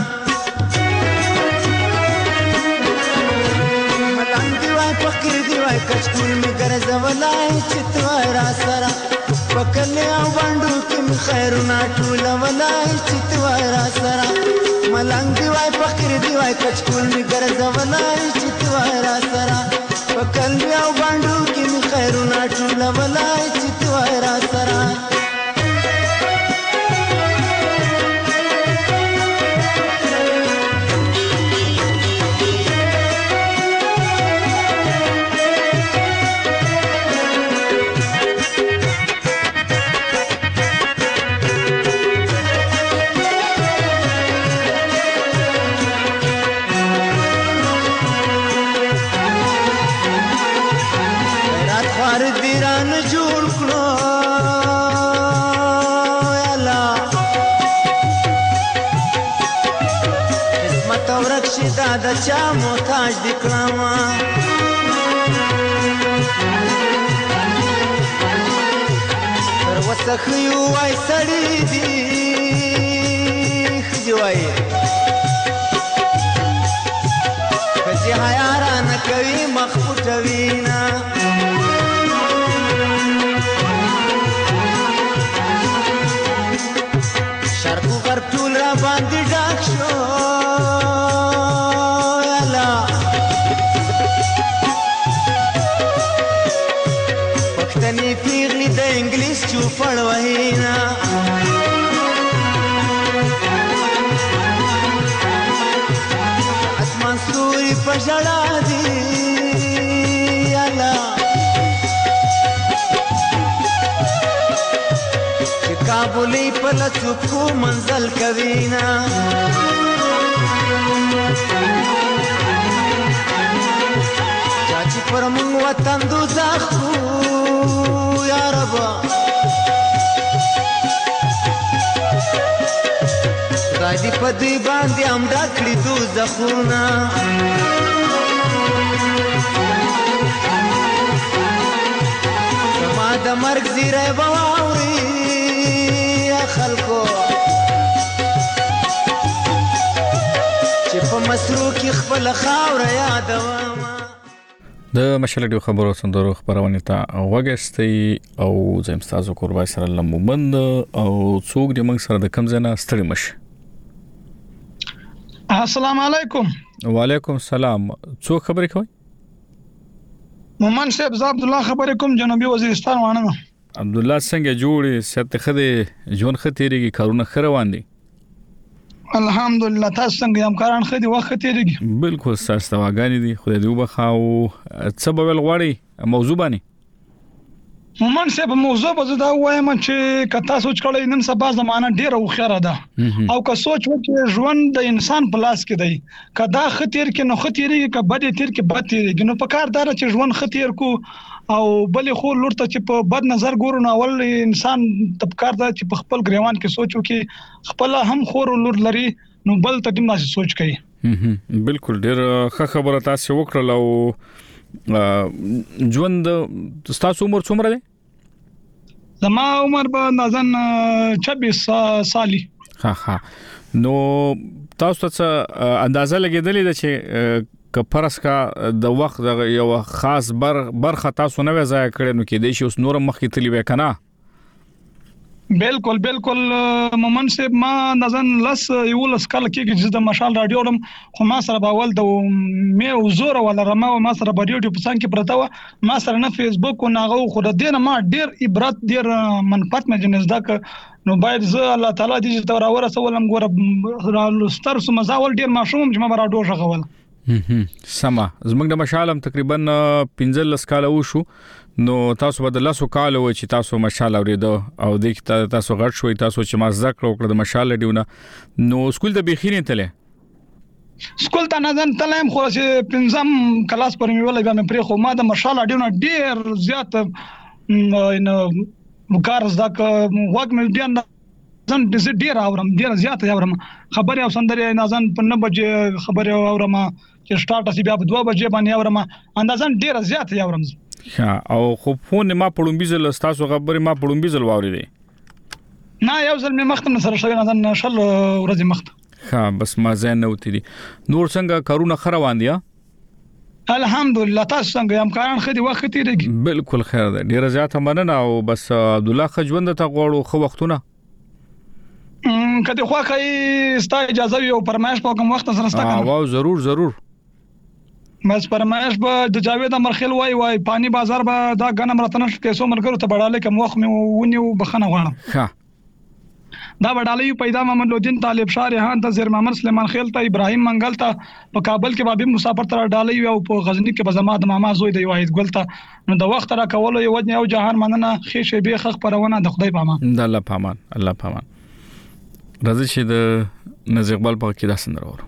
فقیر دی وای کچکول می ګرځولای چې توارا سره وکړې او باندې کې خیرونه ټول ولای چې توارا سره ملنګ دی وای فقیر دی وای کچکول می ګرځولای چې توارا سره وکړې او باندې کې خیرونه ټول ولای چې توارا سره دا چا محتاج دی کلاما تر وسخیو وای سړی دی خجوای کجی حیارا نکوي مخفوټوینا شرقو غرب ټول را باندې ډاک شو پیغلی د انګلیس چوپړ وهینا اسمان ستوري په ژړا دي الله چې کابلې په لڅکو منزل کوینا چاچی پر مونږ وطن دوزخ یا رب خدای دې په دې باندې هم ډکړي دوزخونه زما د مرګ زیری به واوري خلکو چې په مسرو کې خپله خاوره یادومه د مشالډي خبرو سندرو خبرونه ته وګستي او زم تاسو قربای سره لمومند او څوک د موږ سره د کم ځنه ستړي مش السلام علیکم. وعلیکم السلام. څو خبرې کوي؟ مومن صاحب ز عبد الله خبرې کوم، جنوبي وزیرستان وانه. عبد الله څنګه جوړې ست خدي ژوند خطرېږي، کارونه خروان دي؟ الحمدلله. تاسو څنګه یم؟ کاران خدي وخت خطرېږي؟ بالکل ساسته واګانی دي، خدای دې وبخاو. څه به ول غواړي موضوع باندې؟ مومن صاحب موضوع به دا وایم چې کتا سوچ کړی نن سبا زمانہ ډیره وخره ده او که سوچ وکړي ژوند د انسان په لاس کې دی، کدا خطر کې نو خطرېږي، که بد تیر کې بد تیریږي. نو په کار دار چې ژوند خطر کو او بلې خو لورته چې په بد نظر ګورو نو اول انسان تبکار دا چې په خپل ګریوان کې سوچ وکړي، خپل هم خور لور لري نو بل ته دې ماسي سوچ کوي. بالکل ډیر ښه خبره تاسو وکړل. او ژوند تاسو عمر څومره دی؟ زما عمر به نازن چوبیس سالي. ها ها. نو تاسو ته اندازه لګیدلې ده چې ک پرس کا د وخت د یو خاص بر برخه تاسو نه وځای کړی نو کې د شي اوس نور مخکې تلی وکنه؟ بالکل بالکل مومن صاحب ما نظن لس یو لس کال کې چې د مشال رادیو لم خو ما سره باول د مې وزور ولا رما ما سره په ریډیو په څنګه کې پرتا و، ما سره نه فیسبوک او نه غو خو د دینه ما ډیر عبرت ډیر منفعت مې جنز دا نو باید زه الله تعالی دې ته راوړه سوالم ګوره ستر سم مزاول ډیر ماشوم چې ما راډیو شغول. سما زمنګ د مشالم تقریبا پنځلس کال وشو، نو تاسو به د لاسو کال و چې تاسو مشال اوریدو او د تاسو غټ شوي، تاسو چې ما ذکر وکړه د مشال دیونه. نو سکول د بخینه تله سکول ته نه ځم تلم خو چې پنځم کلاس پر مې ولې به پرې خو ما د مشال دیونه ډیر زیات نو مکار زده وګ مې ډیر ځن ډیر اورم ډیر زیات اورم خبره او سندره نه ځن په نه بجې خبره اورم چې سٹارټ اسی بیا په دوه بجې باندې اورم اندازن ډیر زیات اورم. ها او خو فون ما پړم بيزل تاسو خبره ما پړم بيزل واورې نه یو ځل مې مختم سره شوی نه ځن شل ورځې مخت. ها بس ما زین نو تیری نور څنګه کارونه خروان دي؟ الحمدلله. تاسو څنګه یم؟ کاران خدي وخت تیریږي؟ بالکل خیر ده، ډیر زیات مننه. او بس عبد الله خجوند ته غوړو خو وختونه کله خو کوي ستا اجازه یو پرمایش په کوم وخت سره ستا کنه؟ واو ضرور ضرور. مس پرمایش به د جاوید امرخیل وای وای پانی بازار به دا غنم راتنه کیسو مرګرو ته بڑاله کوم وخت مې ونیو بخنه غواړم. ها دا بڑاله پیدا محمد لودین طالب شاه ریحان ته زیر محمد سلیمان خیل ته ابراهیم منګل ته په کابل کې بابي مسافر تر ډالې او په غزنی کې به زما د ماما زوی دی واحد ګل ته نو د وخت را کول یو وجه او جهان مننه خېشه به خخ پرونه د خدای پامان د الله پامان الله پامان. راځي چې د نزیق بل په کې دا سندره وره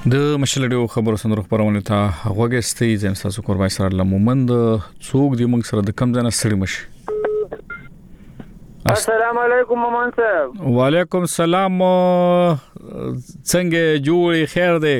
د مشلډیو خبرو سندرو خبرونه ته غوګستې زم تاسو قربای سره لمومند څوک دی موږ سره د کم ځنه سړی مشي. السلام علیکم مومن صاحب. وعلیکم السلام. څنګه جوړی خیر دی؟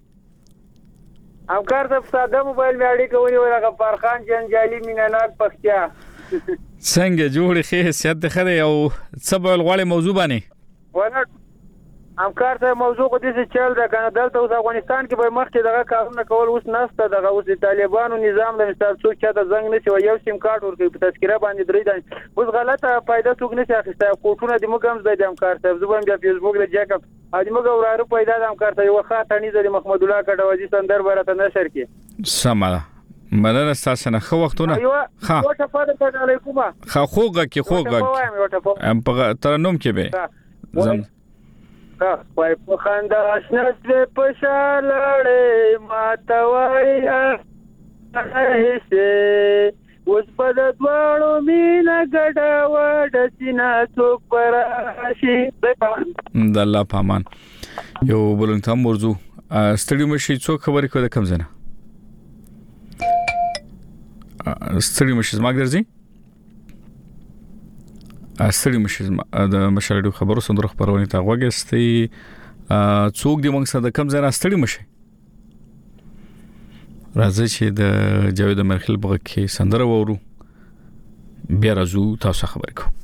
همکار صاحب ساده موبایل مې اړیکه ونی ورغه فرخان جنجالي مینانات پختیا. څنګه جوړی خیر سیادت خره او سبل غوړې موضوع باندې ونه همکار صاحب موضوع کو دې چې چل دا کنه دلته اوس افغانستان کې به مخکې دغه کارونه کول اوس نشته دغه اوس طالبانو نظام د مثال څوک چې د زنګ نشي یو سیم کارت ورکړي په تذکره باندې درې دان اوس غلطه پیدا څوک نشي اخیسته کوټونه د موږ هم زده همکار صاحب زبم د فیسبوک له جاکب ا دې موږ وراره پیدا د همکار صاحب وخا تنی د محمد الله کډوازی سندر برته نشر کې سمه مننه تاسو نه خو وختونه ها وټه پاده علیکم خو خوګه کې خوګه ام په ترنم کې به زم وای په خندا شنت په شالړې ماتوي هسه اوس په دوړو مینا ګډا وډ سینا څوک پراشي د الله پامان یو بلون تام ورزو ستړي مشي څوک خبرې کوي کم زنه ستړي مشي زما ګرځي ستړي مشي د مشالډو خبرو سندرو خبرونه ته غوګستې څوک دی موږ سره د کم ځای ستړي مشي راځي چې د جاوید مرخل بغه کې سندره وورو بیا راځو تاسو خبرې کوو.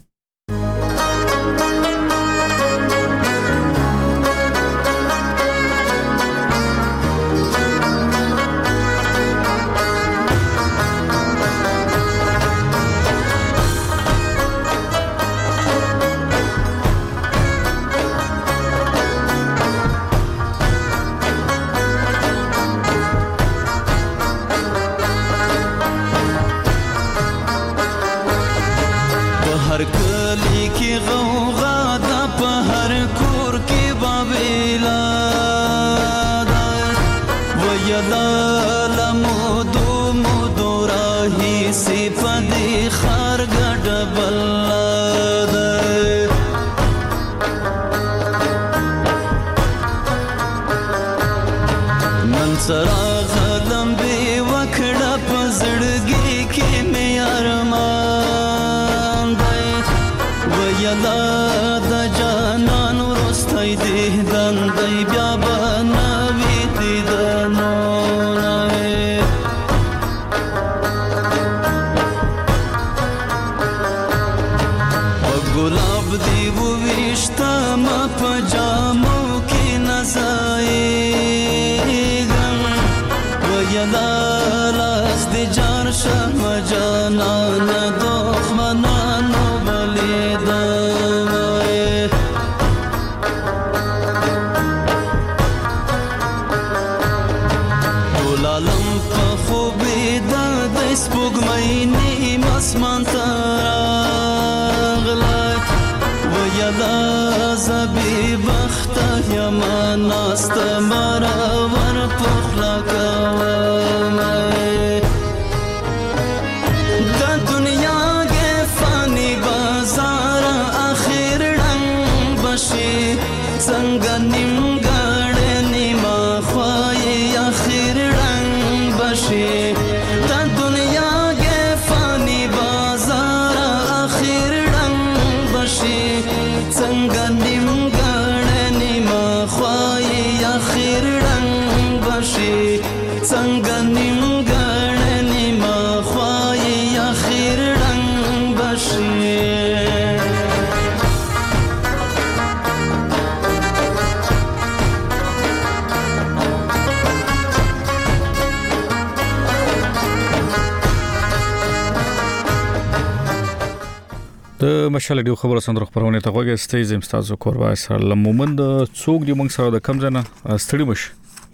د مشالډیو خبرو سندرو خبرونه ته غوګستې زم تاسو قربای سره لمومند څوک دی موږ سره د کم ځنه ستړي مشي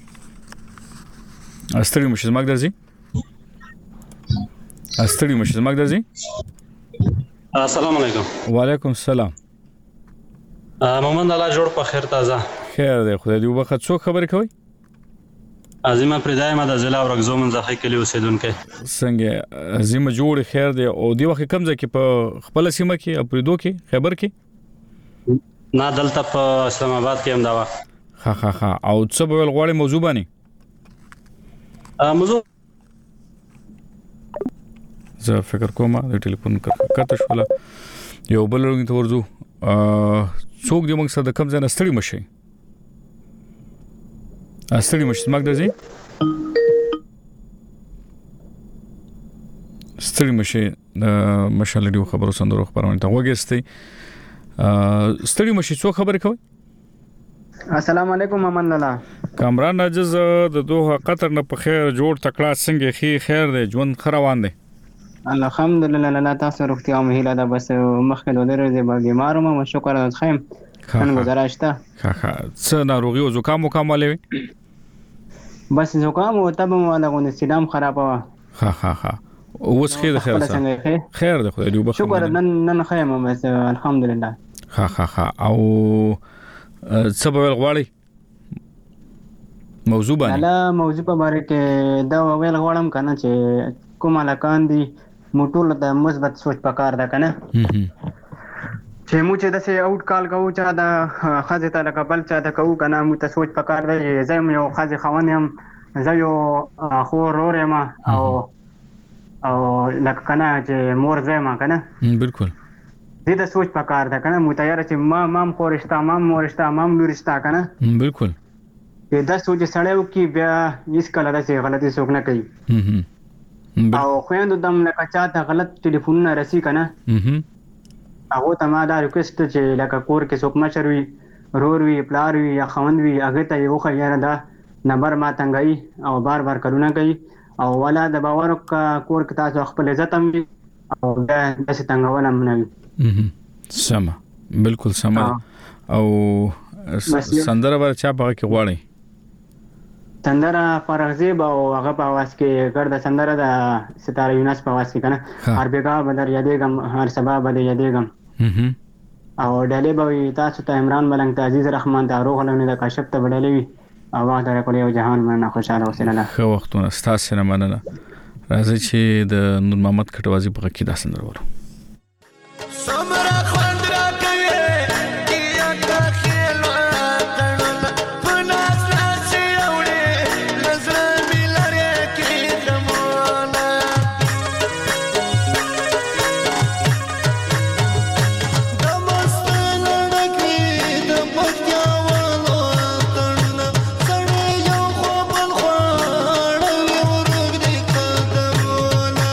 ستړي مشي زما ګرځي ستړي مشي زما ګرځي. السلام علیکم. وعلیکم السلام. مومند الله جوړ په خیر تازه خیر دی خدای دې وبخښه څوک خبرې کوي؟ عظیمه پردای ما د ضلع ورغزو منځخه کلی اوسیدونکو څنګه عظیمه جوړ خیر دی او دی وخت کم ځکه په خپل سیمه کې اپریدو کې خبر کې نه دلته په اسلام آباد کې هم دا ها ها ها او څه به ول غواړي موضوع باندې موضوع زه فکر کوم د ټلیفون کټ شوله یو بل رنګ ته ورځو څوک دې موږ سره د کم ځای نه ستړي مشي ستړي مشي مګ درځي ستړي مشي د مشال دی خبرو سندرو خبرونه ته وګورئ ستړي مشي څو خبرې کوي السلام علیکم امان الله کامران عجز د دوه قطر نه په خیر جوړ تکړه څنګه خي خیر دی ژوند خروان دی الحمدلله الله تاسو روغتیا او مهیله ده بس مخکې د ورځې به بیمار وم شکر الله خیم څنګه گزارشته ها ها څه ناروغي او زکام وکاملې بس زکام او تبه ولا غو نسلام خراب و ها ها ها اوس خیر خیر خیر ده خدای دې وبخښه شکر نن نن خیم بس الحمدلله ها ها ها او سبب غواړي موضوع باندې لا موضوع په اړه کې دا ویل غواړم کنه چې کومه لکان دي موټول د مثبت سوچ پکار ده کنه چې مو چې د سه اوټ کال کوو چې دا خازه ته لکه بل چا ته کوو کنه مو ته سوچ پکار ده زم یو خازه خوانم زه یو خو رورم او او لکه کنه چې مور زما کنه بالکل دې د سوچ پکار ده کنه متیار چې ما مام خورشتا مام مورشتا مام لورشتا کنه بالکل دا سوچ سړیو کې بیا هیڅ کله داسې غلطي څوک نه کوي او خويندو دم لکه چاته غلط ټلیفون رسی کنه هغه ته ما دا ریکوست چې لکه کور کې څوک مشر وي رور وي پلار وي یا خوند وي هغه ته یو خیانه ده نمبر ما تنګي او بار بار کړونه کوي او ولا د باور کور کې تاسو خپل عزت هم او دا د څنګهونه منوي سم بالکل سم او سندره ور چا په کې غواړي سندره فرغزیب او هغه په आवाज کې ګرځه سندره د ستاره یونس په आवाज کې کنه هر بیګا بدر یادېګم هر سبا بده یادېګم او ډلې به تاسو ته عمران ملنګ ته عزیز رحمان ته روح لونه د کاشف ته بدلې وي او واده کولې او جهان مننه خوشاله اوسه نه خو وختونه ستاسو نه مننه راځي چې د نور محمد کټوازی په کې دا سندره ورو سمرا خوندرا کوي کیا کا خیل وطن پناس ناسي اوري نظر ملره کې دمونه د مستن ډکی د پټیا والو وطن سړی یو خو بل خوړ ورګ دې قدمونه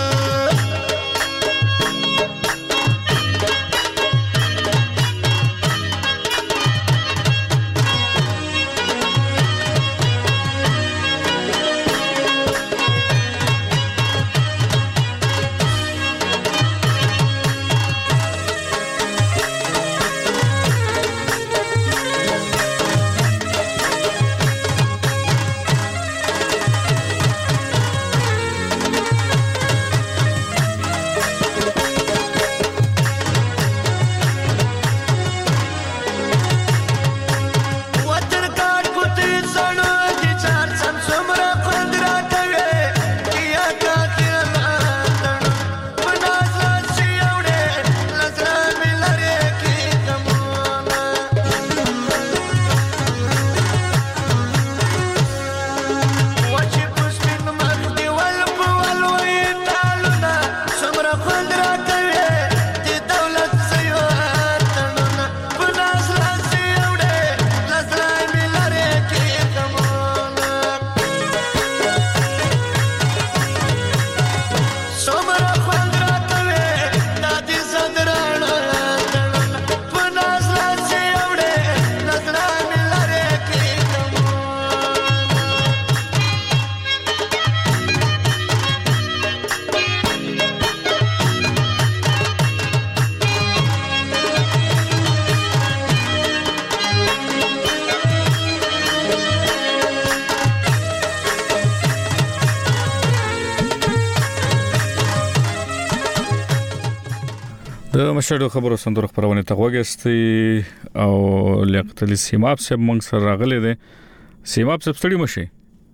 د مشهور خبرو سندرو خبرونه ته وګستي او لیاقت علي سیماب صاحب موږ سره راغلي دي سیماب صاحب ستړي مشي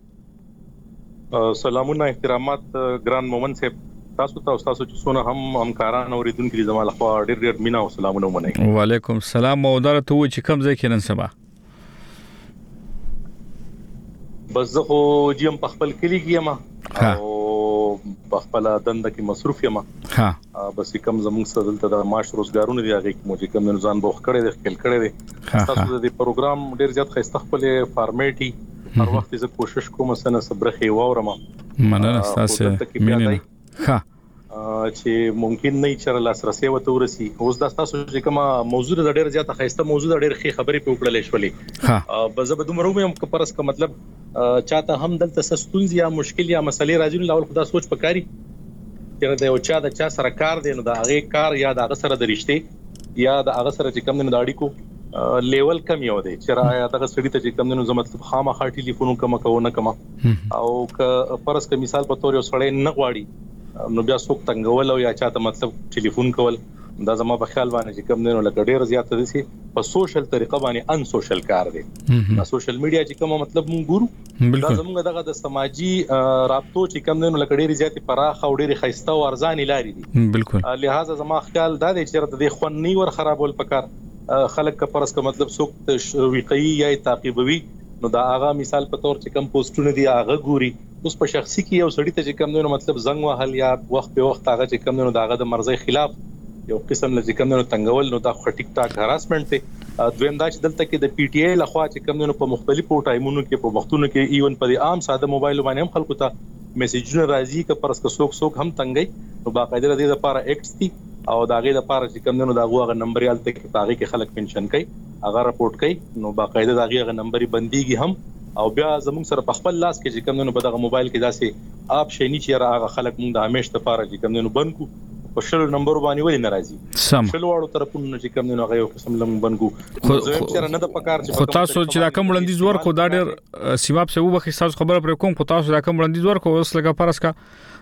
سلامونه احترامات ګران مومن صاحب تاسو ته تاسو چې څونه هم همکاران اوریدونکو زموږ لخوا ډېر ډېر مینا او سلامونه ومنئ وعلیکم السلام او درته و چې کوم ځای کې نن سبا بس زه خو جیم په خپل کلی کې یم او په خپل دنده کې مصروف یم. ها بس کوم زموږ سره دلته د معاش روزګارونه دی هغه کې مو چې کوم ځان بوخ کړی دی خپل کړی دی. تاسو د پروګرام ډیر زیات خسته خپل فارمیټي هر وخت زه کوشش کوم سنه صبرخي واورم. مننه تاسو مینه. ها چې ممکن نه چې لاسرسي وته ورسي. اوس دا تاسو چې کومه موضوع د ډېر زیاته خسته موضوع د ډېر خې خبرې په وکړلې شولې. ها به زه به دومره ویم چې پرس کا مطلب چاته هم دلته سستونز یا مشکل یا مسلې راځي نو اول خدا سوچ پکاري چې دا یو چا د چا سره کار دی نو دا هغه کار یا د هغه سره د رښتې یا د هغه سره چې کوم نه د اړیکو لیول کم یو دی چې رایا دغه سړی ته چې کوم نه زه مطلب خامخا ټلیفون کوم کوونه کوم او که پرس کا مثال په تور یو سړی نه غواړي نو بیا څوک تنګول او یا چاته مطلب ټلیفون کول دا زما په خیال باندې چې کوم نه لکه ډیر زیات دي په سوشل طریقه باندې ان سوشل کار دی. دا سوشل میډیا چې کوم مطلب مونږ ګورو دا زموږ دغه د سماجی رابطو چې کوم نه لکه ډیر زیات پراخ او ډیر خسته او ارزاني لاري دي. بالکل لہذا زما خیال دا دی چې د خونی ور خرابول پکار خلک کا پرس کا مطلب څوک ویقي یا تعقیبوي نو دا هغه مثال په تور چې کوم پوسټونه دی هغه ګوري. اوس په شخصي کې یو سړی ته چې کوم نه مطلب زنګ وهل یا وخت په وخت هغه چې کوم نه داغه د مرزي خلاف یو قسم لږ کوم نه تنګول نو دا ټیک ټاک هراسمنت دی. دویم دا چې دلته کې د پی ټی آی لخوا چې کوم نه په مختلفو ټایمونو کې په وختونو کې ایون په عام ساده موبایل باندې هم خلکو ته میسیجونه راځي چې پرس کا څوک څوک هم تنګي نو باقاعده د دې لپاره ایکس دي او داغه لپاره چې کوم نه داغه غو نمبر یالته کې تاغي کې خلک پنشن کوي هغه راپورټ کوي نو باقاعده داغه غو نمبر بنديږي هم او بیا زموږ سره په خپل لاس کې چې کوم نه په دغه موبایل کې داسې اپ شې نه چې راغه خلک موږ د همیش ته لپاره چې کوم نه بنکو په شل نمبر باندې ولې ناراضي سم شل واړو طرفونو چې کوم نه هغه یو قسم لم بنکو خو زه نه د پکار چې خو تاسو چې دا کوم وړاندیز ورکو دا ډېر سیماب څه وبخي تاسو خبره پر کوم خو تاسو دا کوم وړاندیز ورکو اوس لکه پرس کا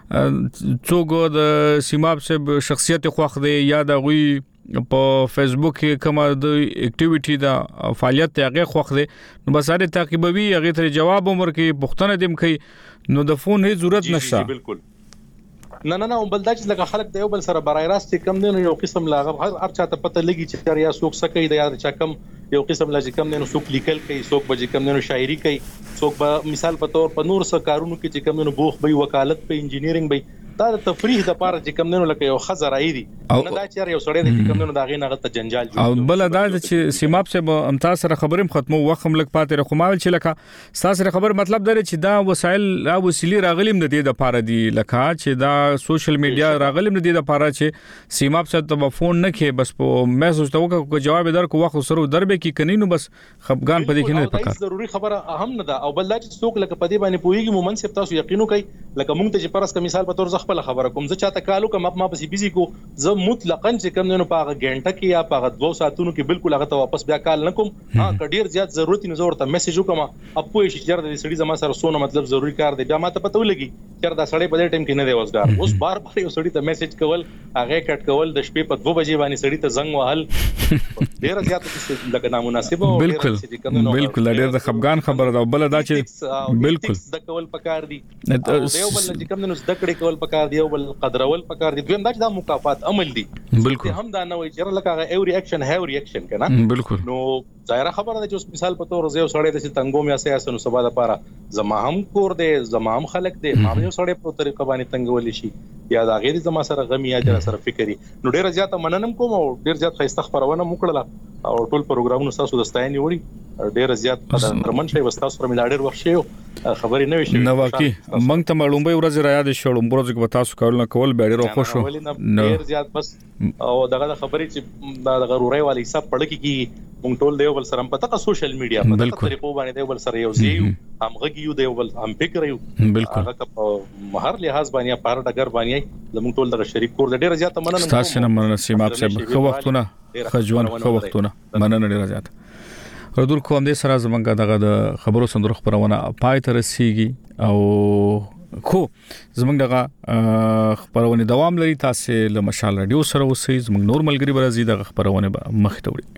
څوګو د سیماب څه شخصیت خوخ دی یا د غوي په فیسبوک کې کومه د اکټیویټي دا فعالیت ته هغه خوخ دی نو بس هغه تعقیبوي هغه ته جواب عمر کې پښتنه دیم کوي نو د فون هیڅ ضرورت نشته. بالکل نه نه نه بل دا چې لکه خلک د یو بل سره برای راست کم نه یو قسم لاغه هر چاته پته لګي چې یا څوک سکه د یاد چا کم یو قسم لا چې کم نه څوک لیکل کوي څوک به کم نه شاعري کوي څوک به مثال په تور په نور څه کارونو کې چې کم نه بوخ به وکالت په انجینیرینګ به دا د تفریح د پاره چې کم نه لکه یو خزر ایدي نه دا چې یو سړی د کم نه دا غي نه غته جنجال جوړ او بل دا چې سیماب سه امتاز سره خبرم ختمو وخت ملک پاتې رقمال چې لکه ساسره خبر مطلب دا چې دا وسایل او وسیله راغلم د دې د پاره دی لکه چې دا سوشل میډیا راغلم د دې د پاره چې سیماب سه ته فون نه کې بس په میسج ته وکړه جواب درکو وخت سره دربه کې کني نو بس خفغان پدې کې نه پکار ضروري خبره اهم نه ده او بل دا چې څوک لکه پدې باندې پويږي مومنصب تاسو یقینو کوي لکه مونږ ته چې پرس کا مثال په تور خپل خبره کوم زه چاته کالو کوم ما بس بيزي کو زه مطلقاً چې کوم نه پاغه غنټه کې یا پاغه دوه ساعتونو کې بالکل هغه ته واپس بیا کال نه کوم ها کډیر زیات ضرورت نه زور ته میسج وکم اپو شي چر د سړي زما سره سونه مطلب ضروری کار دی بیا ما ته پته ولګي چر دا سړی په دې ټیم کې نه دی وسګار اوس بار بار یو سړی ته میسج کول هغه کټ کول د شپې په دوه بجې باندې سړی ته زنګ وهل ډیر زیات څه لکه نامناسب او بالکل بالکل ډیر د خفغان خبره ده بل دا چې بالکل د کول پکار دی یو بل چې کوم نو زده کړې کول پکار دی یو بل قدرول پکار دي دویم دا چې دا مکافات عمل دي بالکل هم دا نه وي چې لکه ایو ریاکشن هاو ریاکشن کنه بالکل نو ظاهره خبره ده چې مثال په تور زه سړی د تنګوم یا سیاسن سبا د پاره زما هم کور دی زما هم خلق دی ما یو سړی په طریقه باندې تنګول شي یا دا غیر زما سره غمی یا در سره فکری نو ډیر زیات مننم کوم او ډیر زیات خسته خبرونه وکړه او ټول پروګرامونو تاسو د ستاینې وړي ډیر زیات قدرمن شي وستا سره مل ډیر وخت شي خبرې نه وشي نو واقعي مونږ ته معلومه ورځ را یاد شو لومبروز کې تاسو کول کول به ډیر خوشو نو ډیر زیات بس او دغه خبرې چې دا غروري والی حساب پړ کې مونږ ټول دیو بل سره په تاسو سوشل میډیا په تاسو طریقو باندې دیو بل سره یو زیو هم غږیو دیو بل هم فکر یو بالکل هغه په هر لحاظ باندې په هر ډګر باندې زموږ ټول دغه شریک کور ډیر زیات مننه تاسو نه مننه سیماب صاحب خو وختونه خجوان خو وختونه مننه ډیر زیات ردول کوم دې سره زمونږ دغه د خبرو سندرو خبرونه پای ته رسیږي او خو زمونږ دغه خبرونه دوام لري تاسو له مشال رادیو سره اوسئ زمونږ نور ملګری برازي دغه خبرونه مخ ته وړي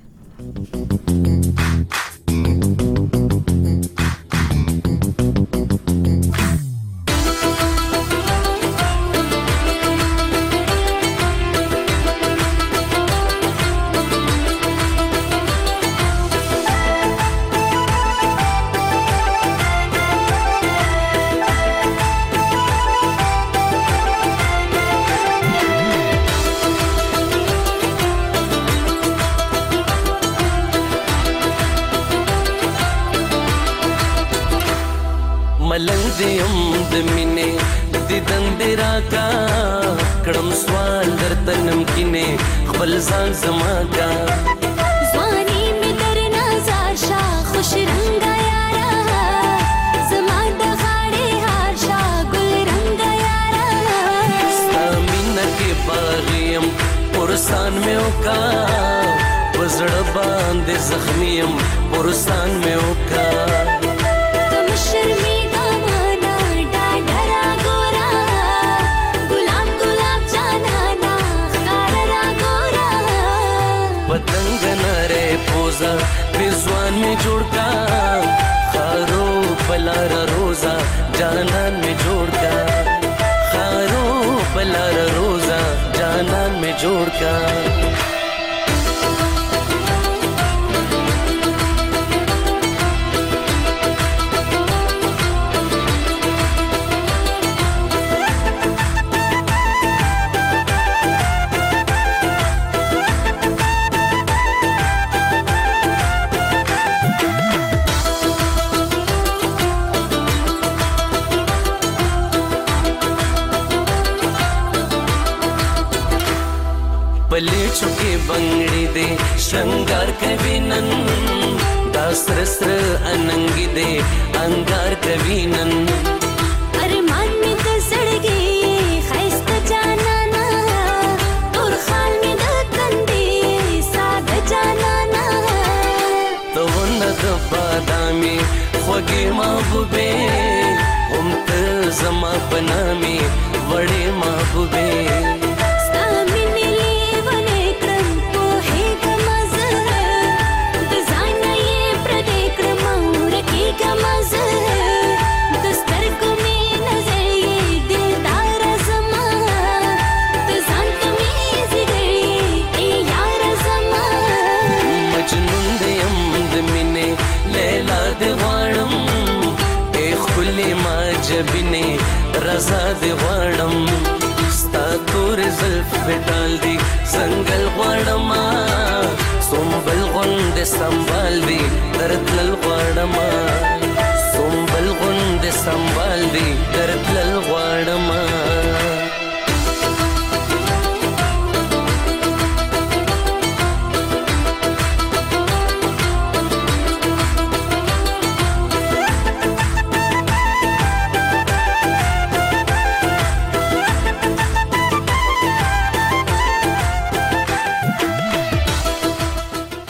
دیم د مینې دیدن دې راکا کړم سوال درته نمکینې خپل ځان زما کا ځواني مې در نظر شا خوش رنگا یارا زما د غاړې هار شا ګل رنگا یارا ستا مینه کې باغیم پرسان مې وکا وزړه باندې زخمی یم پرسان مې وکا تم شرمی دامانا ډاډرا ګورا ګلاب ګلاب جانانا خارا ګورا پتنګ نره پوزا پزوان مې جوړ کا خارو پلار روزا جانان مې جوړ کا خارو پلار روزا جانان مې جوړ کا पले चुके बंगड़ी दे श्रृंगार कवि नन दासर सर अनंगी दे अंगार कवि नन अरे मान में तो सड़ गई खैस्त जानाना तोर खाल में द कंदे साद जानाना तो नद बादामी खोगे महबूबे हम त जमा बनामी बड़े महबूबे जबिने रजा दे वाड़म स्ता तोर जुल्फ पे डाल दी संगल वाड़मा सोमबल गुंदे संभाल दी दर्द लल वाड़मा सोमबल गुंदे संभाल दी दर्द लल